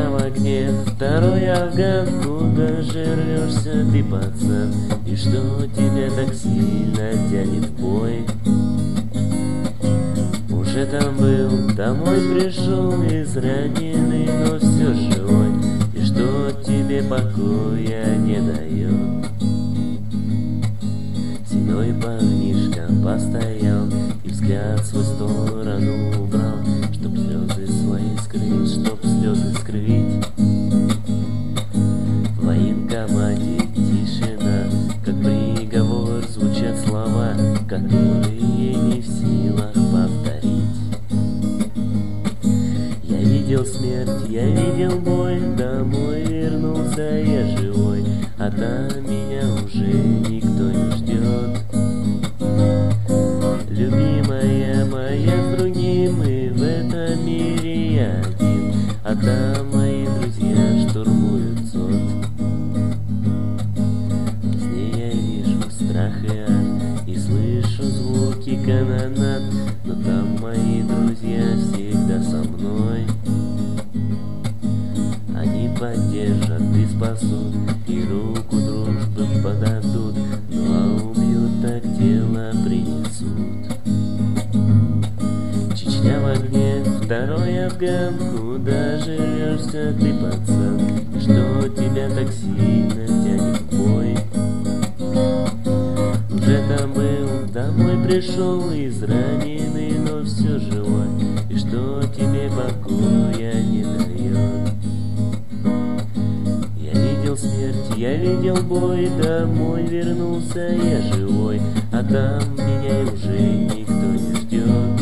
Чечня в огне, второй Афган. Куда же рвешься ты, пацан? И что тебя так сильно тянет в бой? Уже там был, домой пришел, израненный, но все живой. И что тебе покоя не дает? Седой парнишка постоял и взгляд свой сторону убрал, чтоб слезы свои скрыть, чтоб слезы скрыть. В военкомате тишина, как приговор, звучат слова, которые не в силах повторить. Я видел смерть, я видел бой, домой вернулся я живой, а там меня уже никто не ждет. Любимая моя с другим, и в этом мире я один, а там мои друзья штурмуют СОТ. Во сне я вижу страх и ад, и слышу звуки канонад, но там мои друзья всегда со мной. Они поддержат и спасут, и руку дружбы подадут, ну а убьют, так тело принесут. Чечня в огне, второй Афган. Куда же рвешься ты, пацан? И что тебя так сильно тянет в бой? Уже там был, домой пришел, израненный, но все живой. И что тебе покоя не дает? Я видел смерть, я видел бой, домой вернулся я живой, а там меня уже никто не ждет.